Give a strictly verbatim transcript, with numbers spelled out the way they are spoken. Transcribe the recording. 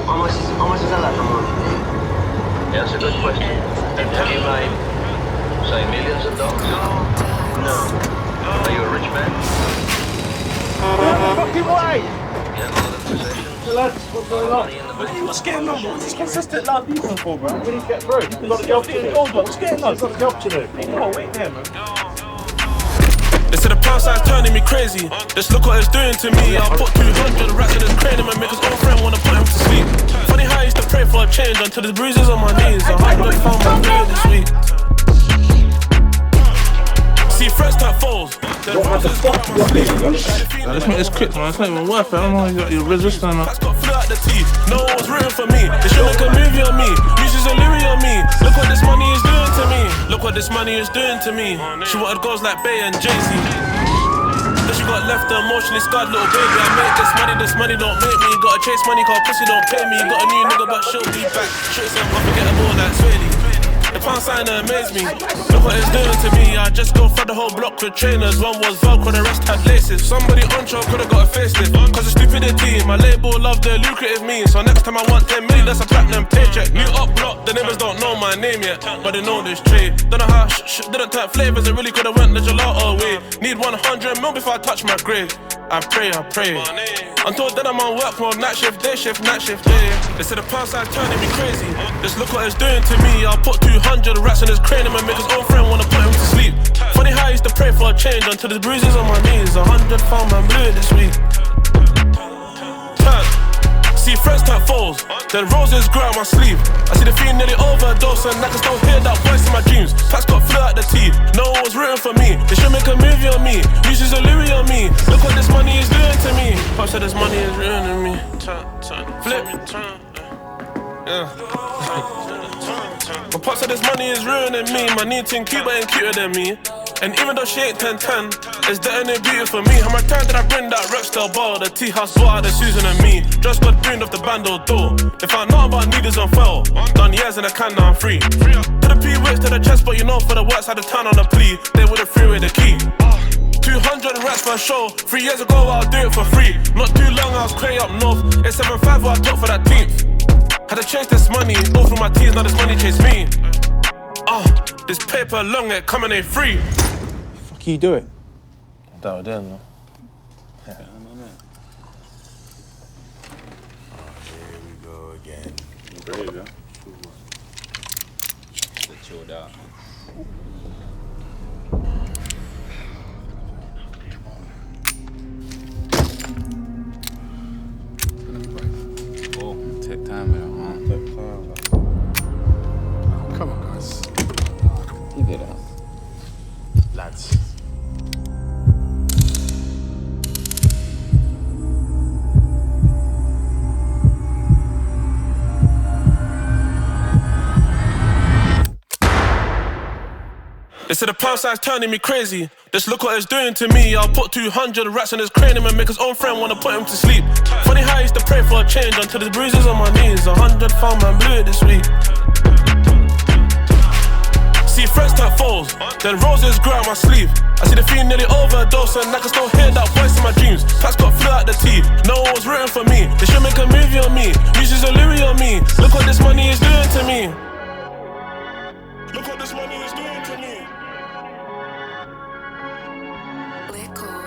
how much is, how much is a lot of money? Yeah, that's a good question. And have you made, say, millions of dollars? No. Are you a rich man? Fucking way! You have a lot of possessions? Lads, what's going on? Money in the bank? What's going on? What's this consistent loud people for, bro? We need to get through. We've got a job to do. What's going on? We've got a job to do. Oh, wait there, man. They said the pound sign's turning me crazy. Just look what it's doing to me. I'll put two hundred rats in his cranium and make his own friend wanna put him to sleep. Funny how I used to pray for a change until the bruises on my knees. A hundred found my blue this week. See friends type foes. Then roses go out my sleeve. Let's make this quick, man. It's not even worth it. I don't know how you got your resistance. That's got flew out the teeth. No one was rooting for me. They should make a movie on me. Uses a Louis on me. Look what this money is doing to me. Look what this money is doing to me. She wanted girls like Bay and Jay-Z. Then she got left emotionally scarred little baby. I make this money, this money don't make me. Gotta chase money, cause pussy don't pay me. Got a new nigga, but she'll be back. Shit, so I'm unforgettable like Swaley. The pound sign amaze me. Look what it's doing to me. I just go through the whole block with trainers. One was Velcro, the rest had laces. Somebody on show could've got a facelift. Cause of stupidity, my label love the lucrative me. So next time I want ten million, that's a platinum paycheck. New up block, the neighbors don't know my name yet, but they know this trade. Don't know how sh- sh- didn't type flavors, I really could've went the gelato away. Need one hundred mil before I touch my grave. I pray, I pray. Until then I'm on work mode, night shift, day shift, night shift, yeah. They said the pound sign turning me crazy. Just look what it's doing to me. I'll put two hundred rats in his cranium and make his own friend wanna put him to sleep. Funny how I used to pray for a change until the bruises on my knees. A hundred found my blue this week. Turn. See friends type foes, then roses grow out my sleeve. I see the fiend nearly overdose and I can still hear that voice in my dreams. Pats got flew out the teeth, no one was rooting for me. They should make a movie on me, uses a Louis on me. Look what this money is doing to me. Pop said this money is ruining me. Turn, turn, flip, turn, yeah. My pop said this money is ruining me. My new team Cuba ain't cuter than me. And even though she ain't ten ten, it's the only beauty for me. How much time did I bring that Rexdale bar? The tea house bought out the Susan and me. Just got burned off the bando door. If I know about needles on fell, done years in the can, now I'm free. To the P-Wicks, to the chest, but you know for the works, had to turn on the plea. They would've free with the key. two hundred rats for a show. Three years ago, I'll do it for free. Not too long, I was cray up north. It's seven five what I took for that team. Had to chase this money, all through my tears, now this money chase me. Ah, uh, this paper long, it coming ain't free. Fuck you do it. I doubt it, no. Yeah. Oh, here we go again. There you go. Just chilled out. Oh, take time with it, huh? Take time. Come on, guys. You did that. Lads. They said the pound sign's turning me crazy. Just look what it's doing to me. I'll put two hundred rats in his cranium and make his own friend wanna put him to sleep. Funny how I used to pray for a change until the bruises on my knees. A hundred found my blue this week. See friends type foes, then roses grow out my sleeve. I see the fiend nearly overdose and I can still hear that voice in my dreams. Pats got flew out the teeth, no one was rooting for me. They should make a movie on me, uses a Louis on me. Look what this money is doing to me. Look what this money is doing to me. Liquor.